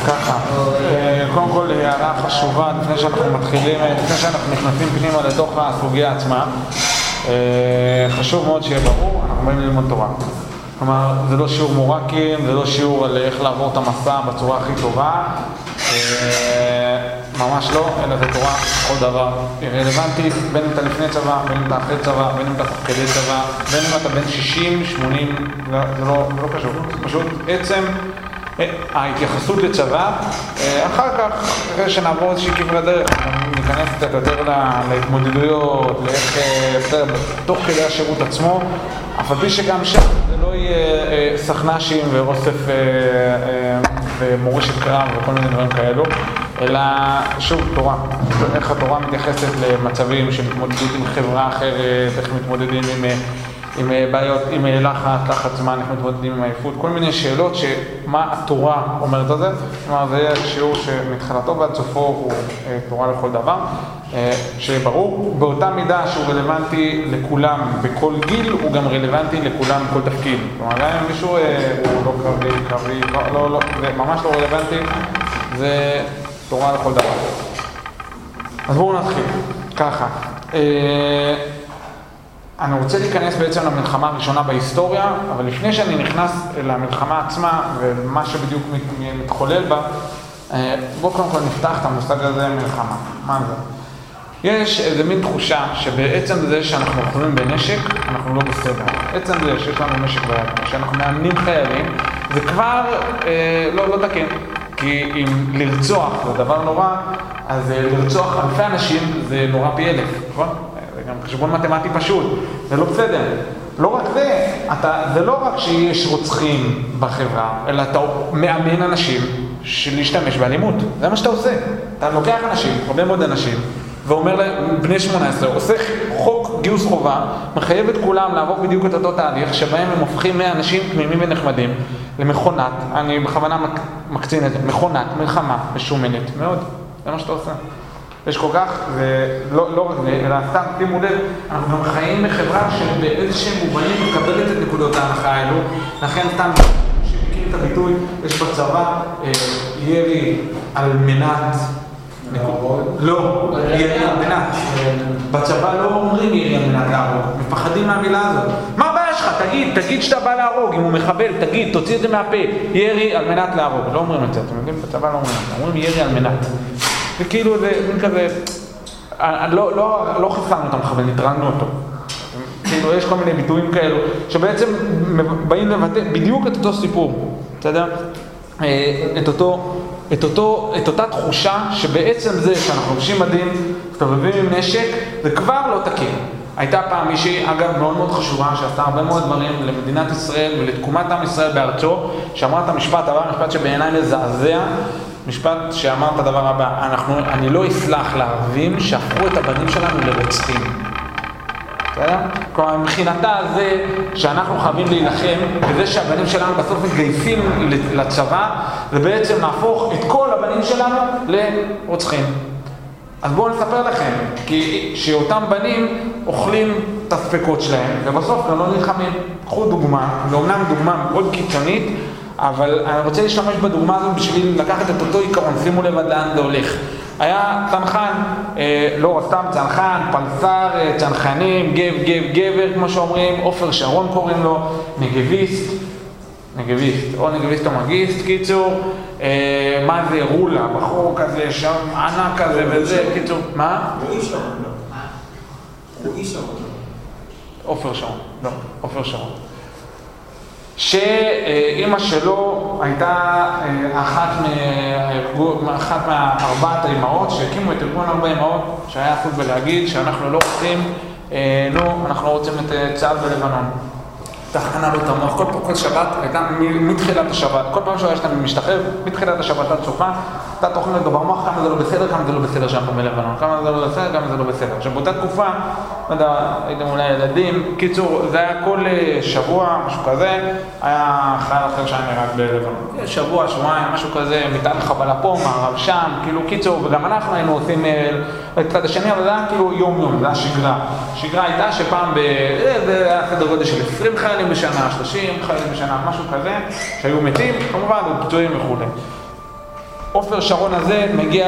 ככה, קודם כל הערה חשובה לפני שאנחנו מתחילים, לפני שאנחנו נכנסים פנימה לתוך הסוגיה עצמה. חשוב מאוד שיהיה ברור, אנחנו באים ללמוד תורה. כלומר, זה לא שיעור מורקים, זה לא שיעור על איך לעבור את המסע בצורה הכי טובה. ממש לא, אלא זה תורה כל דבר. היא רלוונטית בין אם אתה לפני צבא, בין אם אתה אחרי צבא, בין אם אתה כדי צבא, בין אם אתה בין 60, 80, זה לא קשור. פשוט עצם ההתייחסות לצבא, אחר כך, אחרי שנעבור איזושהי כברת דרך, ניכנס קצת יותר להתמודדויות, לאיך, תוך כדי השירות עצמו, אף על פי שגם שם זה לא יהיה סכנשים ואוסף ומורשת קרב וכל מיני דברים כאלו, אלא שוב תורה, איך התורה מתייחסת למצבים של התמודדות עם חברה אחרת, איך מתמודדים עם בעיות, עם לחץ זמן, איך מתמודדים עם עייפות, כל מיני שאלות שמה התורה אומרת על זה. כלומר, זה יהיה שיעור שמתחילתו ועד סופו הוא תורה לכל דבר, שברור, באותה מידה שהוא רלוונטי לכולם בכל גיל, הוא גם רלוונטי לכולם בכל תפקיד. כלומר, גם אם מישהו הוא לא קרבי, לא, זה ממש לא רלוונטי, זה תורה לכל דבר. אז בואו נתחיל, ככה. אני רוצה להיכנס בעצם למלחמה הראשונה בהיסטוריה, אבל לפני שאני נכנס למלחמה עצמה ומה שבדיוק מתחולל בה, בואו קודם כל נפתח את המושג הזה מלחמה. מה זה? יש איזו מין תחושה שבעצם זה שאנחנו אוחזים בנשק, אנחנו לא בסדר. בעצם זה שיש לנו נשק ביד, שאנחנו מאמנים חיילים, זה כבר לא תקן. כי אם לרצוח זה דבר נורא, אז לרצוח אלפי אנשים זה נורא פי אלף, נכון? זה גם חשבון מתמטי פשוט, זה לא בסדר. לא רק זה, זה לא רק שיש רוצחים בחברה, אלא אתה מאמן אנשים להשתמש באלימות. זה מה שאתה עושה. אתה לוקח אנשים, הרבה מאוד אנשים, ואומר להם, בני 18, עושה חוק גיוס חובה, מחייב את כולם לעבור בדיוק את אותו תהליך, שבהם הם הופכים מאנשים תמימים ונחמדים למכונת, אני בכוונה מקצין את זה, מכונת, מלחמה, משומנת מאוד. זה מה שאתה עושה. יש כל כך, לא רק זה, אלא סתם, שימו לב, אנחנו גם חיים בחברה שבאיזשהם מובנים מקבלת את נקודות ההנחה האלו, לכן סתם, שמכיר את הביטוי, יש בצבא ירי על מנת, לא, ירי על מנת. בצבא לא אומרים ירי על מנת להרוג, מפחדים מהמילה הזאת. מה הבעיה שלך? תגיד שאתה בא להרוג, אם הוא מחבל, תגיד, תוציא את זה מהפה, ירי על מנת להרוג. לא אומרים את זה, אתם יודעים, בצבא לא אומרים את זה, אומרים ירי על מנת. וכאילו זה מין כזה, לא חיסלנו את המחבל, נטרלנו אותו. כאילו יש כל מיני ביטויים כאלו, שבעצם באים לבטא בדיוק את אותו סיפור, בסדר? את אותה תחושה שבעצם זה שאנחנו לובשים מדים, מסתובבים עם נשק, זה כבר לא תקין. הייתה פעם מישהי, אגב, מאוד מאוד חשובה, שעשתה הרבה מאוד דברים למדינת ישראל ולתקומת עם ישראל בארצו, שאמרה את המשפט שבעיניי מזעזע, משפט שאמר את הדבר הבא, אני לא אסלח לערבים שהפכו את הבנים שלנו לרוצחים. בסדר? כלומר, מבחינתה זה שאנחנו חייבים להילחם, וזה שהבנים שלנו בסוף מתגייסים לצבא, זה בעצם להפוך את כל הבנים שלנו לרוצחים. אז בואו נספר לכם, כי שאותם בנים אוכלים את הספקות שלהם, ובסוף גם לא נלחמים. קחו דוגמה, ואומנם דוגמה מאוד קיצונית, אבל אני רוצה להשתמש בדוגמה הזאת בשביל לקחת את אותו עיקרון, שימו לב עד לאן זה הולך. היה צנחן, לא סתם צנחן, פלסר, צנחנים, גבר, כמו שאומרים, עופר שרון קוראים לו, נגביסט, או נגביסט או מגיסט, קיצור, מה זה רולה, בחור כזה, שם ענק כזה וזה, קיצור, מה? רועי שרון. עופר שרון, לא, עופר שרון. שאימא שלו הייתה אחת מארבעת האימהות שהקימו את ארגון 4 אימהות, שהיה עסוק בלהגיד שאנחנו לא רוצים, אנחנו רוצים את צה"ל בלבנון. תחנה לו את המוח, כל שבת הייתה מתחילת השבת, כל פעם שהוא היה שאתה משתחרר, מתחילת השבת עד סופה, אתה תוכן לו במוח כמה זה לא בסדר, כמה זה לא בסדר שם בלבנון, כמה זה לא בסדר, כמה זה לא בסדר. עכשיו באותה תקופה, לא יודע, הייתם אולי ילדים, קיצור, זה היה כל שבוע, משהו כזה, היה חייל אחר שהיה נהרג בלבנון. שבוע, שבועיים, משהו כזה, מטען חבלה פה, מערב שם, כאילו קיצור, וגם אנחנו היינו עושים לצד השני, אבל זה היה כאילו יום, זה היה שגרה. שגרה הייתה שפעם זה היה סדר גודל של 20 חיילים בשנה, 30 חיילים בשנה, משהו כזה, שהיו מתים, כמובן, פצועים וכו'. עופר שרון הזה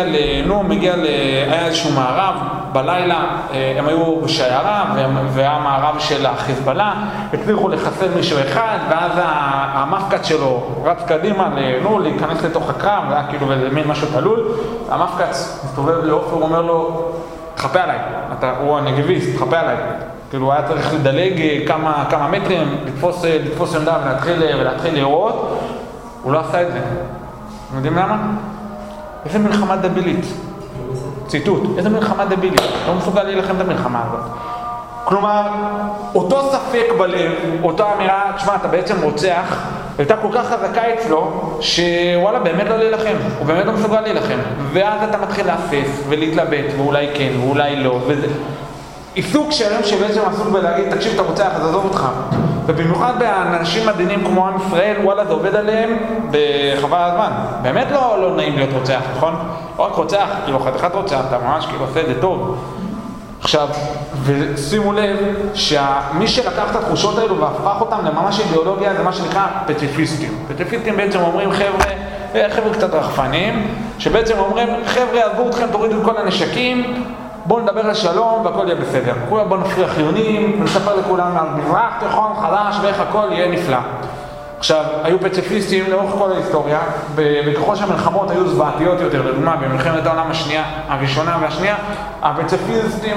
היה איזשהו מערב בלילה, הם היו בשיירה והיה מערב של החיזבאללה, הצליחו לחסל מישהו אחד, ואז המפקד שלו רץ קדימה להיכנס לתוך הקרב, והיה כאילו מין משהו תלול, המפקד מסתובב לעופר, הוא אומר לו, תחפה עליי, הוא הנגביסט, תחפה עליי. כאילו הוא היה צריך לדלג כמה מטרים, לתפוס עמדה ולהתחיל לראות, הוא לא עשה את זה. אתם יודעים למה? איזה מלחמה דבילית. ציטוט, איזה מלחמה דבילית. לא מסוגל להילחם את המלחמה הזאת. כלומר, אותו ספק בלב, אותה אמירה, תשמע, אתה בעצם רוצח, הייתה כל כך חזקה אצלו, שוואלה, באמת לא להילחם. הוא באמת לא מסוגל להילחם. ואז אתה מתחיל להפס ולהתלבט, ואולי כן, ואולי לא, וזה... עיסוק שלם שבעצם עסוק בלהגיד, תקשיב, אתה רוצח, אז עזוב אותך. ובמיוחד באנשים מדהימים כמו עם ישראל, וואלה, זה עובד עליהם בחבל הזמן. באמת לא נעים להיות רוצח, נכון? לא רק רוצח, כאילו חתיכת רוצח, אתה ממש כאילו עושה את זה טוב. עכשיו, ושימו לב שמי שלקח את התחושות האלו והפך אותם לממש אידיאולוגיה, זה מה שנקרא פציפיסטים. פציפיסטים בעצם אומרים, חבר'ה קצת רחפנים, שבעצם אומרים, חבר'ה, עזבו אתכם, תורידו את כל הנשקים, בואו נדבר על שלום והכל יהיה בסדר. בואו נפריח חיונים ונספר לכולם על מזרח תיכון חדש ואיך הכל יהיה נפלא. עכשיו, היו פציפיסטים לאורך כל ההיסטוריה, וככל שהמלחמות היו זוועתיות יותר, לדוגמה, במלחמת העולם הראשונה והשנייה, הפציפיסטים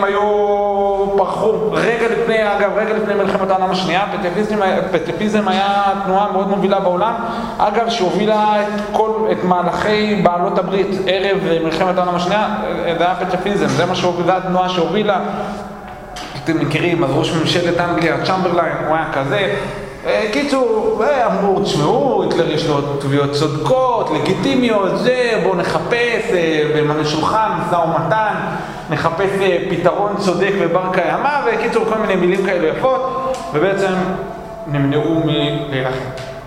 פרחו רגע לפני מלחמת העולם השנייה. פציפיזם היה תנועה מאוד מובילה בעולם, אגב, שהובילה את מהלכי בעלות הברית ערב מלחמת העולם השנייה, זה היה פציפיזם, זה התנועה שהובילה. אתם מכירים, אז ראש ממשלת אנגליה, צ'מברליין, הוא היה כזה. קיצור, אמרו, תשמעו, היטלר יש לו תביעות צודקות, לגיטימיות, בואו נחפש בשולחן, משא ומתן, נחפש פתרון צודק ובר קיימא, וקיצור, כל מיני מילים כאלה יפות, ובעצם נמנעו מלהילחם.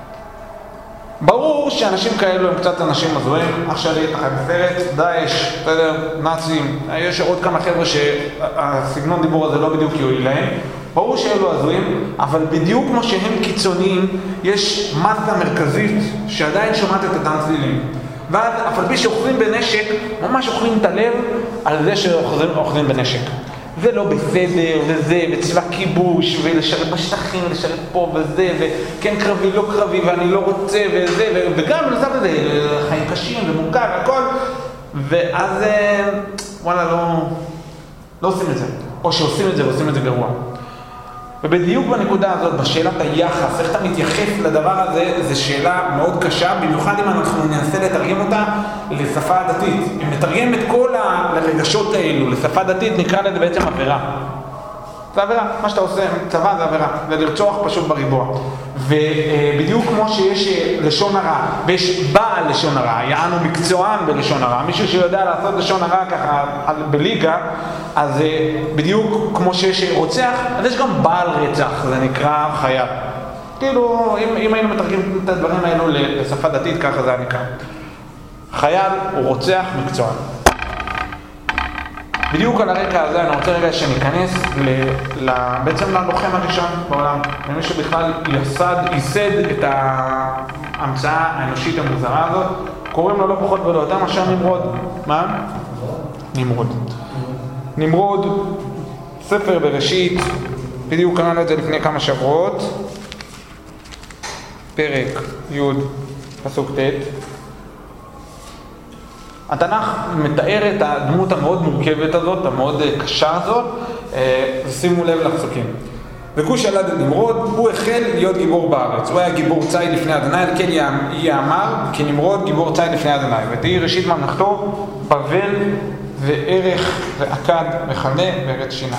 ברור שאנשים כאלו הם קצת אנשים מזוהים, עכשיו יהיה לכם בסרט, דאעש, בסדר, נאצים, יש עוד כמה חבר'ה שהסגנון דיבור הזה לא בדיוק יועיל להם, ברור שאלו הזויים, אבל בדיוק כמו שהם קיצוניים, יש מסה מרכזית שעדיין שומעת את אותם צלילים. ואז אף על פי שאוכלים בנשק, ממש אוכלים את הלב על זה שאוכלים בנשק. זה לא בסדר, וזה, וצבא כיבוש, ולשרת בשטחים, ולשרת פה וזה, וכן קרבי, לא קרבי, ואני לא רוצה, וזה, וגם לנסות את זה, חיים קשים ומורכב והכל, ואז, וואלה, לא עושים את זה. או שעושים את זה, ועושים את זה גרוע. ובדיוק בנקודה הזאת, בשאלת היחס, איך אתה מתייחס לדבר הזה, זו שאלה מאוד קשה, במיוחד אם אנחנו ננסה לתרגם אותה לשפה דתית. אם נתרגם את כל הרגשות האלו לשפה דתית, נקרא לזה בעצם עבירה. זה עבירה, מה שאתה עושה, צבא זה עבירה, זה לרצוח פשוט בריבוע. ובדיוק כמו שיש לשון הרע, ויש בעל לשון הרע, יענו מקצוען בלשון הרע, מישהו שיודע לעשות לשון הרע ככה בליגה, אז בדיוק כמו שיש רוצח, אז יש גם בעל רצח, זה נקרא חייל. כאילו, אם היינו מתרגמים את הדברים האלו לשפה דתית, ככה זה נקרא. חייל הוא רוצח מקצוען. בדיוק על הרקע הזה אני רוצה רגע שניכנס בעצם ללוחם הראשון בעולם, למי שבכלל ייסד את ההמצאה האנושית המוזרה הזאת, קוראים לו לא פחות ולא יותר מאשר נמרוד. מה? נמרוד, ספר בראשית, בדיוק קראנו את זה לפני כמה שבועות, פרק י' פסוק ט'. התנ"ך מתאר את הדמות המאוד מורכבת הזאת, המאוד קשה הזאת, ושימו לב לפסוקים. וכוש ילד נמרוד, הוא החל להיות גיבור בארץ. הוא היה גיבור ציד לפני אדוני, על כן יאמר, כי נמרוד גיבור ציד לפני אדוני. ותהי ראשית ממלכתו, בבל וערך ועקד וכנה וארץ שינעם.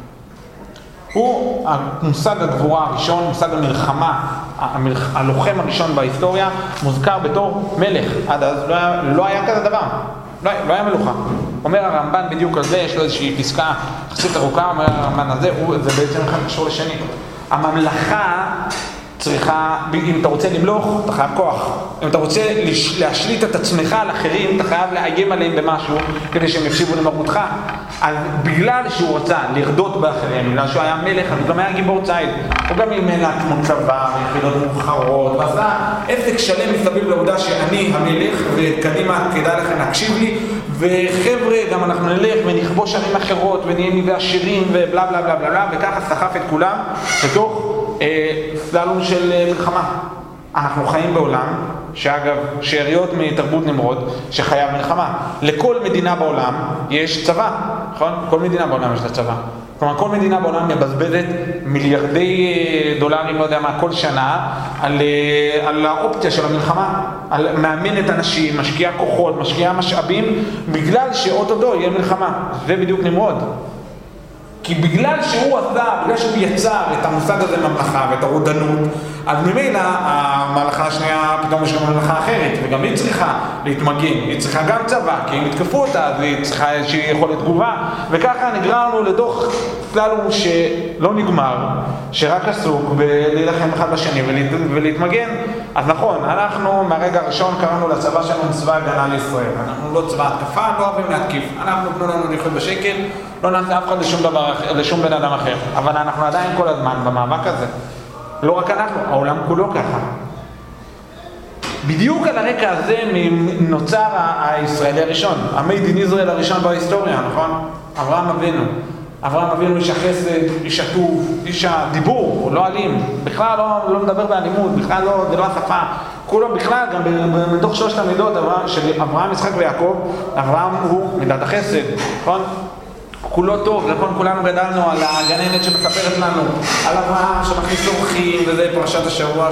הוא מושג הגבורה הראשון, מושג המלחמה, הלוחם הראשון בהיסטוריה, מוזכר בתור מלך. עד אז לא היה כזה דבר, לא היה מלוכה. אומר הרמב"ן בדיוק על זה, יש לו איזושהי פסקה יחסית ארוכה, אומר הרמב"ן הזה, זה בעצם אחד קשור לשני. הממלכה צריכה, אם אתה רוצה למלוך, אתה חייב כוח. אם אתה רוצה להשליט את עצמך על אחרים, אתה חייב לאיים עליהם במשהו כדי שהם יפשיבו למרותך. אז בגלל שהוא רצה לרדות באחרים, בגלל שהוא היה מלך, אז הוא גם היה גיבור ציד. הוא גם אימן לעצמו צבא ויחידות מובחרות, ועשה עסק שלם מסביב לעובדה שאני המלך, וקדימה כדאי לכם להקשיב לי, וחבר'ה, גם אנחנו נלך ונכבוש ערים אחרות, ונהיה מי ועשירים, ובלה בלה בלה בלה, וככה סחף את כולם לתוך סללום של מלחמה. אנחנו חיים בעולם, שאגב, שאריות מתרבות נמרוד, שחייב מלחמה. לכל מדינה בעולם יש צבא, נכון? כל מדינה בעולם יש לה צבא. כלומר, כל מדינה בעולם מבזבזת מיליארדי דולרים, לא יודע מה, כל שנה, על האופציה של המלחמה, על מאמנת אנשים, משקיעה כוחות, משקיעה משאבים, בגלל שאוטוטו יהיה מלחמה. זה בדיוק נמרוד. כי בגלל שהוא עשה, בגלל שהוא יצר את המושג הזה ממלכה ואת הרודנות, אז ממילא הממלכה השנייה פתאום יש גם ממלכה אחרת, וגם היא צריכה להתמגן, היא צריכה גם צבא, כי אם יתקפו אותה, אז היא צריכה איזושהי יכולת תגובה, וככה נגררנו לדוח סללום שלא נגמר, שרק עסוק בלהילחם אחד בשני ולהתמגן. אז נכון, אנחנו מהרגע הראשון קראנו לצבא שלנו צבא הגנה לישראל. אנחנו לא צבא התקפה, לא אוהבים להתקיף. אנחנו תנו לנו לחיות בשקל, לא נעשה אף אחד לשום בן אדם אחר. אבל אנחנו עדיין כל הזמן במאבק הזה. לא רק אנחנו, העולם כולו ככה. בדיוק על הרקע הזה נוצר הישראלי הראשון, המייד אין ישראל הראשון בהיסטוריה, נכון? אברהם אבינו איש החסד, איש הטוב, איש הדיבור, הוא לא אלים, בכלל לא מדבר באלימות, בכלל לא, זה לא השפה, כולו בכלל, גם בתוך שלושת המידות של אברהם, יצחק ויעקב, אברהם הוא מידת החסד, נכון? כולו טוב, נכון, כולנו גדלנו על הגננת שמספרת לנו, על אברהם שמכניס אורחים, וזה פרשת השבוע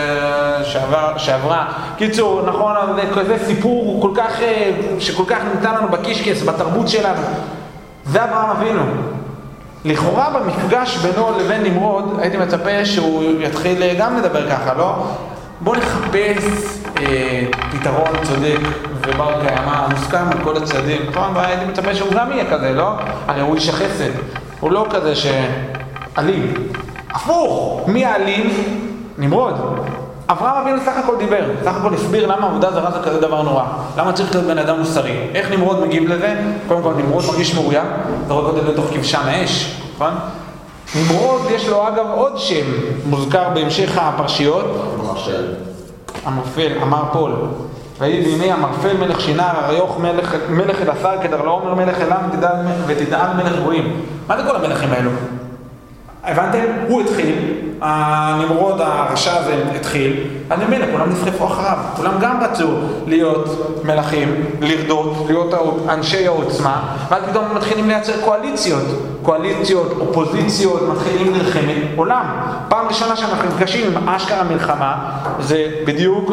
שעברה. קיצור, נכון, זה סיפור שכל כך נמצא לנו בקישקס, בתרבות שלנו. זה אברהם אבינו. לכאורה במפגש בינו לבין נמרוד, הייתי מצפה שהוא יתחיל גם לדבר ככה, לא? בוא נחפש פתרון צודק ובר קיימא, מוסכם על כל הצדדים, נכון? והייתי מצפה שהוא גם יהיה כזה, לא? הרי הוא איש החסד, הוא לא כזה שאלים. הפוך, מי האלים? נמרוד. אברהם אבינו סך הכל דיבר, סך הכל הסביר למה עבודה זרה זה כזה דבר נורא. למה צריך להיות בן אדם מוסרי? איך נמרוד מגיב לזה? קודם כל נמרוד מרגיש מאוים, זורק אותו לתוך כבשן האש, נכון? נמרוד יש לו אגב עוד שם מוזכר בהמשך הפרשיות. המרפל, אמר פול. ויהי בימי המרפל מלך שינר, אריוך מלך אל השר, כדרלעומר מלך אlam ותדעל מלך גויים. מה זה כל המלכים האלו? הבנתם? הוא התחיל, הנמרוד הרשע הזה התחיל, אז ממילא כולם נפחפו אחריו, כולם גם רצו להיות מלכים, לרדות, להיות אנשי העוצמה, ואז פתאום מתחילים לייצר קואליציות, אופוזיציות, מתחילים מלחמת עולם. פעם ראשונה שאנחנו נפגשים עם אשכרה מלחמה, זה בדיוק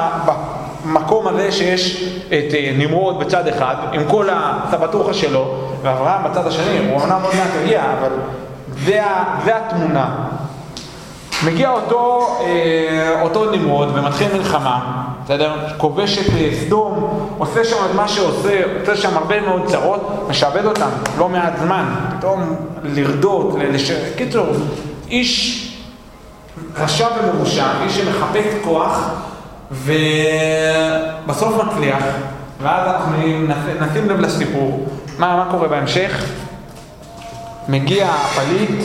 במקום הזה שיש את נמרוד בצד אחד, עם כל הסבתוכה שלו, ואברהם בצד השני, הוא אמנם עוד מעט הגיע, אבל זה התמונה. מגיע אותו נמרוד ומתחיל מלחמה, בסדר? כובש את סדום, עושה שם את מה שעושה, עושה שם הרבה מאוד צרות, משעבד אותם, לא מעט זמן, פתאום לרדות, קיצור, איש רשע ומרושע, איש שמחפש כוח, ובסוף מצליח, ואז אנחנו נשים לב לסיפור. מה קורה בהמשך? מגיע הפליט,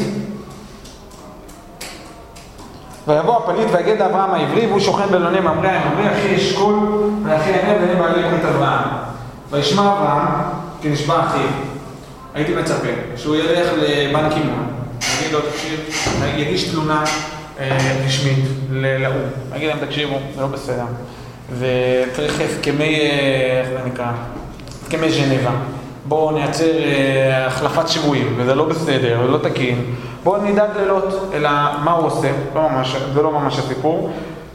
ויבוא הפליט ויגד לאברהם העברי, והוא שוכן בלוני ממרא, אחי אשכול ואחי ענה והם בעלי ברית אברהם. וישמע אברהם כי נשבע אחיו. הייתי מצפה שהוא ילך לבן קימון, יגיד לו תקשיב, יגיש תלונה רשמית לאום, יגיד להם תקשיבו, זה לא בסדר, וצריך הסכמי, איך זה נקרא? הסכמי ז'נבה. בואו נייצר החלפת שבויים, וזה לא בסדר, ולא תקין. בואו נדאג לילות, אלא מה הוא עושה, זה לא ממש הסיפור.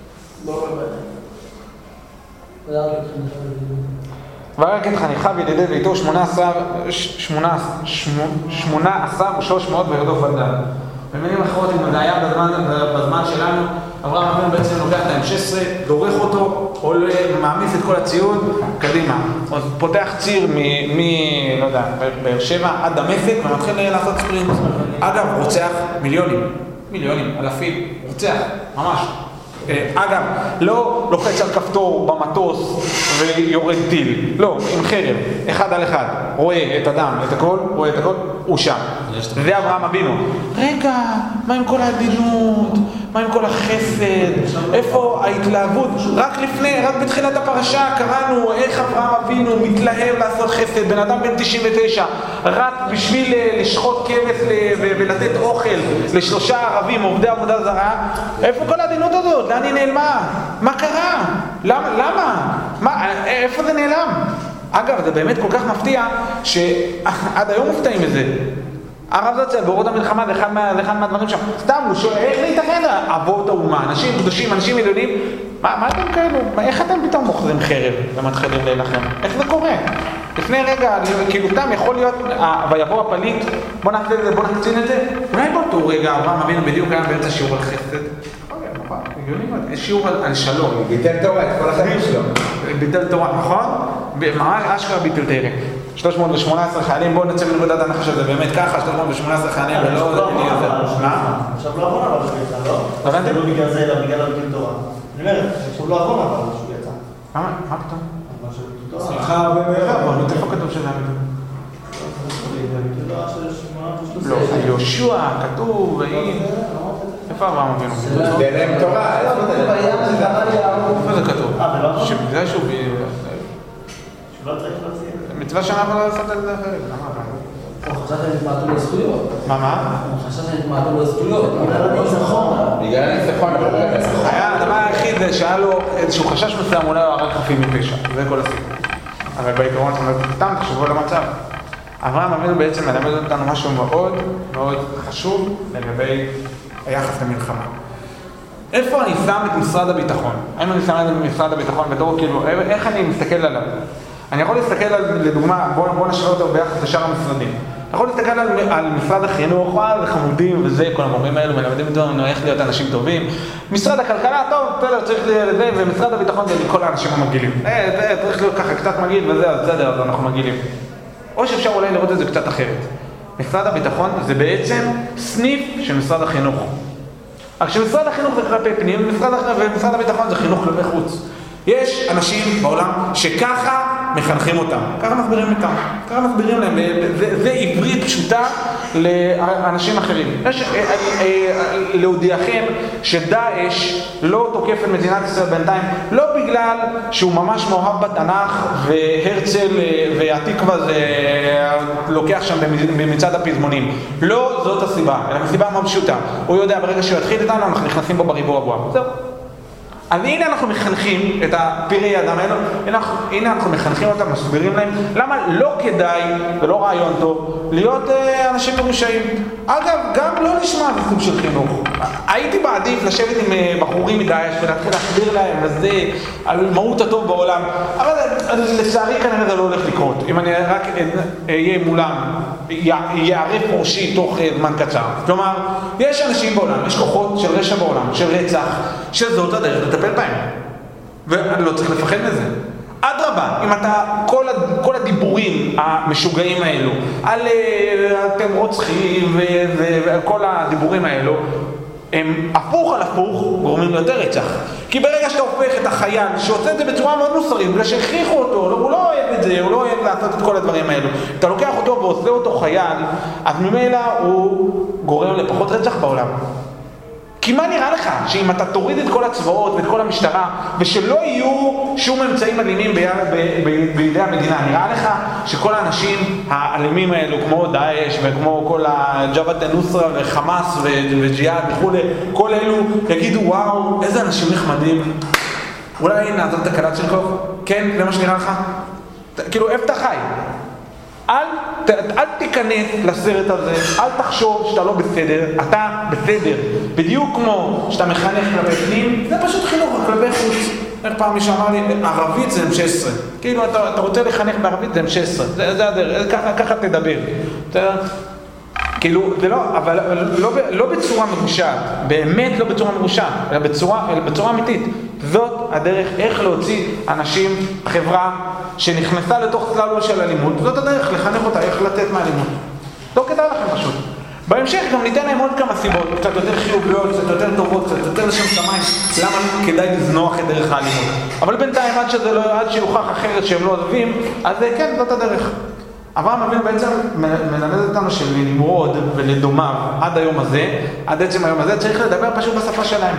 ורק את חניכיו ידידי ביתו 18,300 וירדוף עד. במילים אחרות, אם זה היה בזמן שלנו, אברהם אבינו בעצם לוקח את ה-M16, דורך אותו, מעמיס את כל הציוד, קדימה. אז פותח ציר לא יודע, באר שבע עד דמשק, ומתחיל לעשות ספרינט. אגב, רוצח מיליונים, אלפים, רוצח, ממש. אגב, לא לוחץ על כפתור במטוס ויורד טיל, לא, עם חרב, אחד על אחד, רואה את הדם, את הכל, רואה את הכל, הוא שם. זה אברהם אבינו. רגע, מה עם כל העדינות? מה עם כל החסד? איפה ההתלהבות? רק בתחילת הפרשה קראנו איך אברהם אבינו מתלהב לעשות חסד, בן אדם בן 99, רק בשביל לשחוט כבש ולתת אוכל לשלושה ערבים עובדי עבודה זרה. איפה כל העדינות הזאת? לאן היא נעלמה? מה קרה? למה? איפה זה נעלם? אגב, זה באמת כל כך מפתיע שעד היום מופתעים מזה. הרב זצ"ל באורות המלחמה זה אחד מהדברים שם. סתם, הוא שואל, איך להתאחד אבות האומה, אנשים קדושים, אנשים עליונים, מה אתם כאלו? איך אתם פתאום מוכרים חרב ומתחילים להילחם? איך זה קורה? לפני רגע, כאילו סתם יכול להיות, ויבוא הפליט, בוא נקצין את זה. אולי באותו רגע, אברהם אבינו בדיוק היה באמצע שיעור על חסד. יש שיעור על שלום. ביטל תורה, את כל החיים שלו. ביטל תורה, נכון? ממש אשכרה ביטל תורה. 318 חיילים, בואו נצא מנקודת ההנחה שזה באמת ככה, 318 חיילים ולא... מה? עכשיו לא עוון אבל שהוא יצא, לא? לא הבנתי? לא בגלל זה, אלא בגלל הביטול תורה. אני אומר, עכשיו לא עוון אבל שהוא יצא. מה פתאום? סליחה הרבה מאוד. איפה כתוב שזה הביטול? הביטול תורה של 813. לא, יהושע כתוב, איפה אברהם אבינו? זה להם תורה, איפה זה כתוב? שבגלל שהוא... שלא צריך להציע. מצווה שנה אבל לא לעשות את זה אחרת. הוא חשב שהם התמעטו לזכויות. מה? הוא חשב שהם התמעטו לזכויות. בגלל הניצחון. הדבר היחיד זה שהיה לו איזשהו חשש מסוים, אולי הוא הרג חפים מפשע. זה כל הסיפור. אבל בעיקרון, סתם תחשבו על המצב. אברהם אבינו בעצם מלמד אותנו משהו מאוד מאוד חשוב לגבי היחס למלחמה. איפה אני שם את משרד הביטחון? האם אני שם את משרד הביטחון בתור כאילו, איך אני מסתכל עליו? אני יכול להסתכל על, לדוגמה, בוא נשאר אותו ביחס לשאר המשרדים. אני יכול להסתכל על משרד החינוך, זה חמודים וזה, כל המורים האלו מלמדים אותנו איך להיות אנשים טובים. משרד הכלכלה, טוב, בסדר, צריך לזה, ומשרד הביטחון זה לכל האנשים המגילים. צריך להיות ככה קצת מגיל וזה, אז בסדר, אז אנחנו מגילים. או שאפשר אולי לראות את זה קצת אחרת. משרד הביטחון זה בעצם סניף של משרד החינוך. רק שמשרד החינוך זה כלפי פנים, ומשרד הביטחון זה חינוך כלפי חוץ. יש אנשים בעולם שככה מחנכים אותם, ככה מסבירים להם, זה עברית פשוטה לאנשים אחרים. להודיעכם שדאעש לא תוקף את מדינת ישראל בינתיים, לא בגלל שהוא ממש מאוהב בתנ"ך והרצל והתקווה זה לוקח שם במצעד הפזמונים. לא זאת הסיבה, אלא הסיבה מאוד פשוטה. הוא יודע ברגע שהוא יתחיל איתנו, אנחנו נכנסים בו בריבוע הבועה. זהו. אז הנה אנחנו מחנכים את הפירי אדם האלו, הנה אנחנו מחנכים אותם, מסבירים להם למה לא כדאי, ולא רעיון טוב, להיות אנשים מרושעים. אגב, גם לא נשמע בסוג של חינוך. הייתי בעדיף לשבת עם בחורים מדאעש ולהתחיל להסביר להם וזה, על מהות הטוב בעולם, אבל לצערי כנראה זה לא הולך לקרות. אם אני רק אהיה מולם, יערף ראשי תוך זמן קצר. כלומר, יש אנשים בעולם, יש כוחות של רשע בעולם, של רצח, שזאת הדרך לטפל בהם. ואני לא צריך לפחד מזה. אדרבה, אם אתה, כל הדיבורים המשוגעים האלו, על אתם רוצחים וכל הדיבורים האלו, הם הפוך על הפוך גורמים ליותר רצח. כי ברגע שאתה הופך את החייל שעושה את זה בצורה מאוד מוסרית, בגלל שהכריחו אותו, הוא לא אוהב את זה, הוא לא אוהב לעשות את כל הדברים האלו. אתה לוקח אותו ועושה אותו חייל, אז ממילא הוא גורם לפחות רצח בעולם. כי מה נראה לך? שאם אתה תוריד את כל הצבאות ואת כל המשטרה, ושלא יהיו שום אמצעים אלימים בידי המדינה, נראה לך שכל האנשים האלימים האלו, כמו דאעש וכמו כל הג'בהת א-נוסרה וחמאס וג'יהאד וכו', כל אלו יגידו וואו, איזה אנשים נחמדים. אולי נעזוב את הקלט של קוף? כן? זה מה שנראה לך? כאילו, איפה אתה חי? אל תיכנס לסרט הזה, אל תחשוב שאתה לא בסדר, אתה בסדר. בדיוק כמו שאתה מחנך כלפי פנים, זה פשוט חינוך כלפי חוץ. איך פעם מישהו אמר לי, ערבית זה M16. כאילו, אתה רוצה לחנך בערבית זה M16. זה הדרך, ככה תדבר. כאילו, זה לא, אבל לא בצורה מרושעת, באמת לא בצורה מרושעת, אלא בצורה אמיתית. זאת הדרך איך להוציא אנשים, חברה שנכנסה לתוך צללו של אלימות, זאת הדרך לחנך אותה, איך לתת מהאלימות. לא כדאי לכם פשוט. בהמשך גם ניתן להם עוד כמה סיבות, קצת יותר חיוביות, קצת יותר טובות, קצת יותר לשם שמיים, למה כדאי לזנוח את דרך האלימות. אבל בינתיים עד שיוכח אחרת שהם לא עזבים, אז כן, זאת הדרך. אברהם אבינו בעצם מלמד אותנו שלנמרוד ולדומיו עד היום הזה, עד עצם היום הזה, צריך לדבר פשוט בשפה שלהם.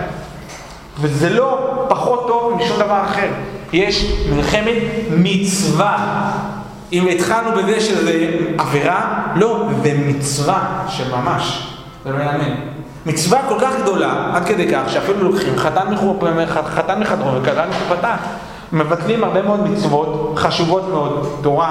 וזה לא פחות טוב משום דבר אחר. יש מלחמת מצווה. אם התחלנו בזה שזה עבירה, לא, זה מצווה של ממש. זה לא יאמן. מצווה כל כך גדולה, עד כדי כך, שאפילו לוקחים חתן מחדרו וכלן מחופתה, מבטלים הרבה מאוד מצוות חשובות מאוד, תורה,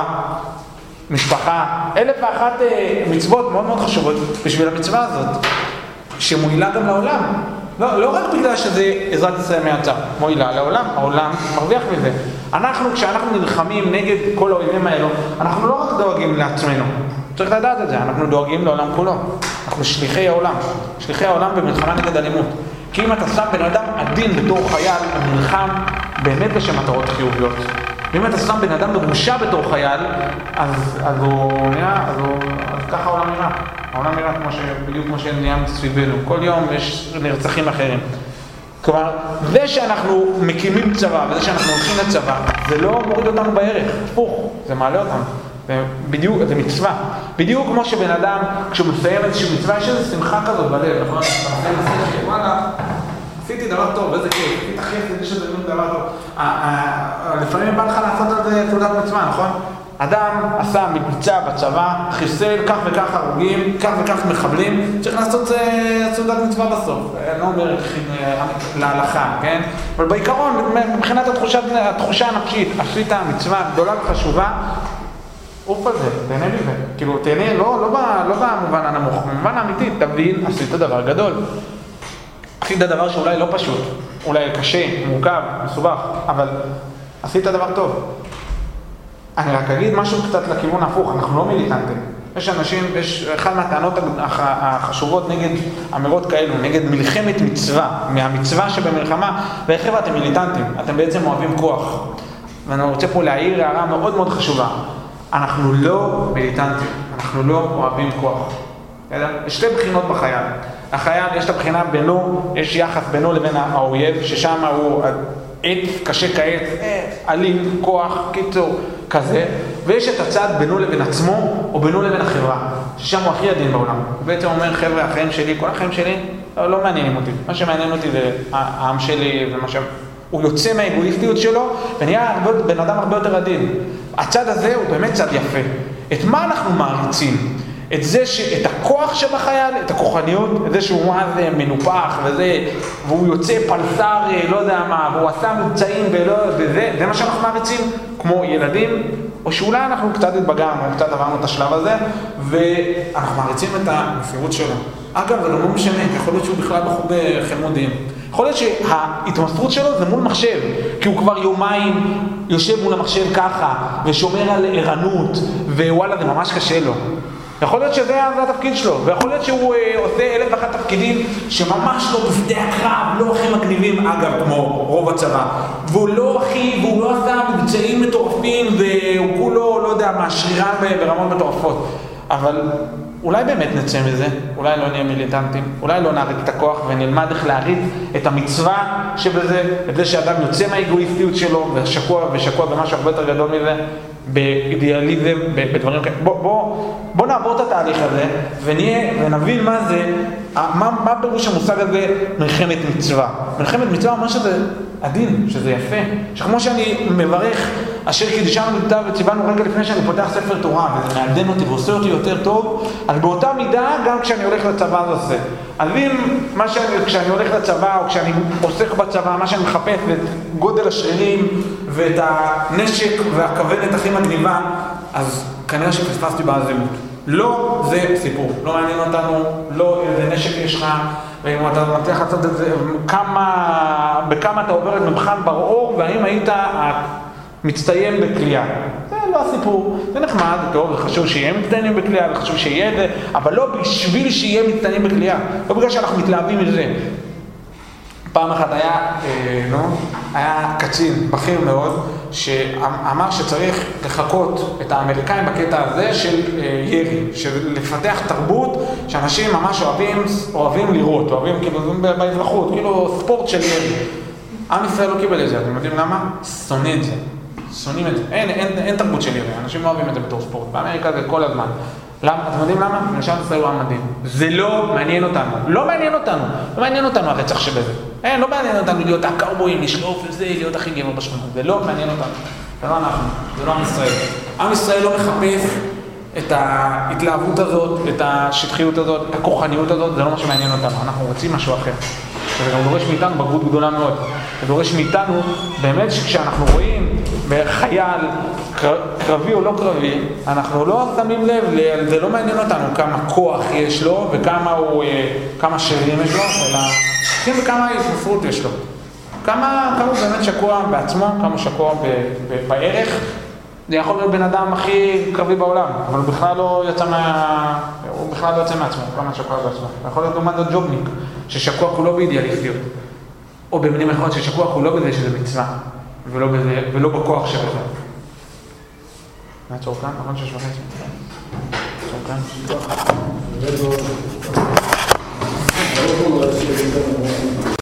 משפחה, 1001 מצוות מאוד מאוד חשובות בשביל המצווה הזאת, שמועילה גם לעולם. לא רק בגלל שזה עזרת ישראל מהצד, מועילה לעולם, העולם מרוויח מזה. כשאנחנו נלחמים נגד כל האויבים האלו, אנחנו לא רק דואגים לעצמנו, צריך לדעת את זה, אנחנו דואגים לעולם כולו. אנחנו שליחי העולם במלחמה נגד אלימות. כי אם אתה שם בן אדם עדין בתור חייל, הוא נלחם באמת בשם מטרות חיוביות. ואם אתה שם בן אדם מרושע בתור חייל, אז הוא נראה, אז ככה העולם נראה. העולם נראה בדיוק כמו שנהיה סביבנו. כל יום יש נרצחים אחרים. כלומר, זה שאנחנו מקימים צבא וזה שאנחנו הולכים לצבא, זה לא מוריד אותנו בערך. הפוך, זה מעלה אותנו. בדיוק, זה מצווה. בדיוק כמו שבן אדם, כשהוא מסיים איזושהי מצווה, יש איזו שמחה כזאת בלב, נכון? אתה מסיים לסדר, וואלה, עשיתי דבר טוב, איזה כיף, תתחיל, תדעי שזה דבר טוב. לפעמים בא לך לעשות על זה תעודת מצווה, נכון? אדם עשה מבצע בצבא, חיסל כך וכך הרוגים, כך וכך מחבלים, צריך לעשות תעודת מצווה בסוף. אני לא אומר להלכה, כן? אבל בעיקרון, מבחינת התחושה הנפשית, עשית מצווה גדולה וחשובה, אוף על זה, תהנה מזה. כאילו, תהנה לא במובן הנמוך, במובן האמיתי, תבין, עשית דבר גדול. עשית דבר שאולי לא פשוט, אולי קשה, מורכב, מסובך, אבל עשית דבר טוב. אני רק אגיד משהו קצת לכיוון ההפוך, אנחנו לא מיליטנטים. יש אנשים, אחד מהטענות החשובות נגד אמירות כאלו, נגד מלחמת מצווה, מהמצווה שבמלחמה, וחבר'ה, אתם מיליטנטים, אתם בעצם אוהבים כוח. ואני רוצה פה להעיר הערה מאוד מאוד חשובה. אנחנו לא מיליטנטים, אנחנו לא אוהבים כוח. יש שתי בחינות בחייל. החייל, יש את הבחינה בינו, יש יחס בינו לבין האויב, ששם הוא עץ, קשה כעת, אלים, כוח, קיצור, כזה. ויש את הצד בינו לבין עצמו, או בינו לבין החברה, ששם הוא הכי עדין בעולם. הוא בעצם אומר, חבר'ה, החיים שלי, כל החיים שלי, לא מעניינים אותי. מה שמעניין אותי זה העם שלי, ומה ש... הוא יוצא מהאגואיסטיות שלו, ונהיה בן אדם הרבה יותר עדין. הצד הזה הוא באמת צד יפה. את מה אנחנו מעריצים? את הכוח שבחייל, את הכוחניות, את זה שהוא מנופח וזה, והוא יוצא פלסר, לא יודע מה, והוא עשה מבצעים וזה, זה מה שאנחנו מעריצים, כמו ילדים, או שאולי אנחנו קצת התבגרנו, קצת עברנו את השלב הזה, ואנחנו מעריצים את המסירות שלו. אגב, זה לא משנה, יכול להיות שהוא בכלל בחור בחלמודים. יכול להיות שההתמסרות שלו זה מול מחשב, כי הוא כבר יומיים יושב מול המחשב ככה, ושומר על ערנות, ווואלה, זה ממש קשה לו. יכול להיות שזה התפקיד שלו, ויכול להיות שהוא עושה 1001 תפקידים שממש לא בשדה הקרב, לא הכי מגניבים, אגב, כמו רוב הצבא. והוא לא עשה מבצעים מטורפים, והוא כולו, לא יודע מה, שרירה ברמות מטורפות. אבל אולי באמת נצא מזה, אולי לא נהיה מיליטנטים, אולי לא נעריץ את הכוח ונלמד איך להריץ את המצווה שבזה, את זה שאדם יוצא מהאגואיסטיות שלו ושקוע במשהו הרבה יותר גדול מזה, באידיאליזם, בדברים כאלה. בוא נעבור את התהליך הזה ונבין מה זה, מה פירוש המושג הזה מלחמת מצווה. מלחמת מצווה אומר שזה עדין, שזה יפה, שכמו שאני מברך אשר קידשנו מיטה וציוונו רגע לפני שאני פותח ספר תורה, וזה מעדן אותי ועושה אותי יותר טוב, אז באותה מידה גם כשאני הולך לצבא זה עושה. אז אם כשאני הולך לצבא או כשאני עוסק בצבא, מה שאני מחפש את גודל השרירים ואת הנשק והכוונת הכי מגניבה, אז כנראה שפספסתי בעזימות. לא זה סיפור, לא מעניין אותנו, לא איזה נשק יש לך, ואם אתה מצליח לעשות את זה, בכמה אתה עובר את מבחן ברור, והאם היית מצטיין בקליעה. זה לא הסיפור, זה נחמד, טוב, זה חשוב שיהיה מצטיינים בקליעה, זה חשוב שיהיה זה, אבל לא בשביל שיהיה מצטיינים בקליעה, לא בגלל שאנחנו מתלהבים מזה. פעם אחת היה קצין בכיר מאוד, שאמר שצריך לחקות את האמריקאים בקטע הזה של ירי, של לפתח תרבות שאנשים ממש אוהבים לראות, אוהבים כאילו באזרחות, כאילו ספורט של ירי. עם ישראל לא קיבל את זה, אתם יודעים למה? שונא את זה. שונאים את זה. אין תרבות של ירי, אנשים לא אוהבים את זה בתור ספורט. באמריקה זה כל הזמן. למה? אתם יודעים למה? מדינת ישראל הוא עם מדהים. זה לא מעניין אותנו. לא מעניין אותנו. לא מעניין אותנו הרצח שבזה. לא מעניין אותנו להיות הקאובויים, לשלוף וזה, להיות הכי גבר בשכונות. זה לא מעניין אותנו. זה לא אנחנו. זה לא עם ישראל. עם ישראל לא מחפש את ההתלהבות הזאת, את השטחיות הזאת, את הכוחניות הזאת. זה לא מה שמעניין אותנו. אנחנו רוצים משהו אחר. וזה גם דורש מאיתנו בגרות גדולה מאוד. זה דורש מאיתנו, באמת שכשאנחנו רואים בחייל קרבי או לא קרבי, אנחנו לא שמים לב, זה לא מעניין אותנו כמה כוח יש לו וכמה שרירים יש לו, אלא כמה התמסרות יש לו. כמה הוא באמת שקוע בעצמו, כמה הוא שקוע בערך. זה יכול להיות בן אדם הכי קרבי בעולם, אבל הוא בכלל לא יוצא מעצמו, כמה שקוע בעצמו. יכול להיות לעומת זאת ג'ובניק, ששקוע כולו באידיאליסטיות. או במילים אחרות ששקוע כולו בזה שזה מצווה, ולא בכוח שבזה. נעצור כאן, נכון 6:30. נעצור כאן.